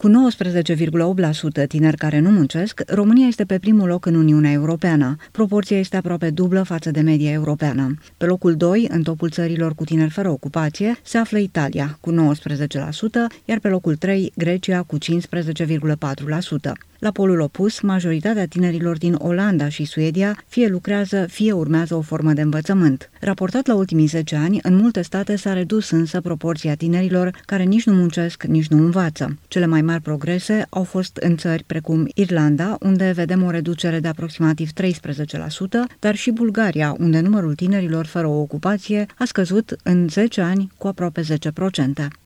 Cu 19,8% tineri care nu muncesc, România este pe primul loc în Uniunea Europeană. Proporția este aproape dublă față de media europeană. Pe locul 2, în topul țărilor cu tineri fără ocupație, se află Italia, cu 19%, iar pe locul 3, Grecia, cu 15,4%. La polul opus, majoritatea tinerilor din Olanda și Suedia fie lucrează, fie urmează o formă de învățământ. Raportat la ultimii 10 ani, în multe state s-a redus însă proporția tinerilor care nici nu muncesc, nici nu învață. Cele mai mari progrese au fost în țări precum Irlanda, unde vedem o reducere de aproximativ 13%, dar și Bulgaria, unde numărul tinerilor fără o ocupație a scăzut în 10 ani cu aproape 10%.